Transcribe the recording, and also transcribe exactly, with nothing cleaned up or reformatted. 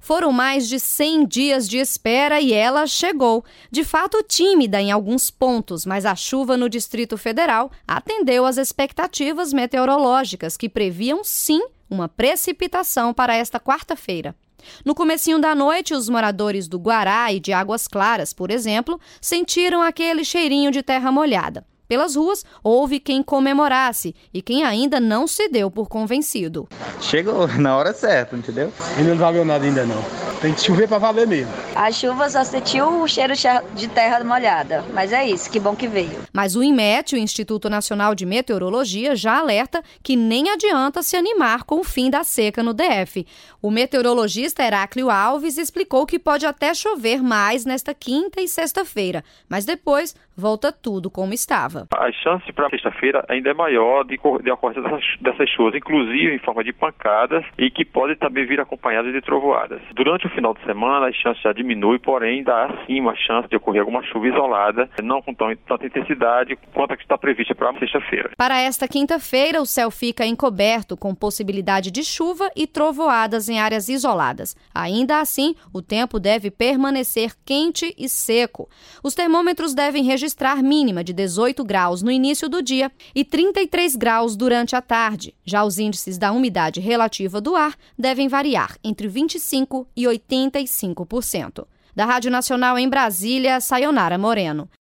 Foram mais de cem dias de espera e ela chegou. De fato, tímida em alguns pontos, mas a chuva no Distrito Federal atendeu às expectativas meteorológicas que previam, sim, uma precipitação para esta quarta-feira. No comecinho da noite, os moradores do Guará e de Águas Claras, por exemplo, sentiram aquele cheirinho de terra molhada. Pelas ruas, houve quem comemorasse e quem ainda não se deu por convencido. Chegou na hora certa, entendeu? Ainda não valeu nada ainda não. Tem que chover para valer mesmo. A chuva só sentiu o cheiro de terra molhada, mas é isso, que bom que veio. Mas o INMET, o Instituto Nacional de Meteorologia, já alerta que nem adianta se animar com o fim da seca no D F. O meteorologista Heráclio Alves explicou que pode até chover mais nesta quinta e sexta-feira, mas depois volta tudo como estava. A chance para sexta-feira ainda é maior de, de ocorrência dessas, dessas chuvas, inclusive em forma de pancadas e que pode também vir acompanhadas de trovoadas. Durante o final de semana, a chance já diminui, porém ainda há sim uma chance de ocorrer alguma chuva isolada, não com tão, tanta intensidade quanto a que está prevista para sexta-feira. Para esta quinta-feira, o céu fica encoberto com possibilidade de chuva e trovoadas em áreas isoladas. Ainda assim, o tempo deve permanecer quente e seco. Os termômetros devem registrar mínima de dezoito graus no início do dia e trinta e três graus durante a tarde. Já os índices da umidade relativa do ar devem variar entre vinte e cinco por cento e oitenta e cinco por cento. Da Rádio Nacional em Brasília, Sayonara Moreno.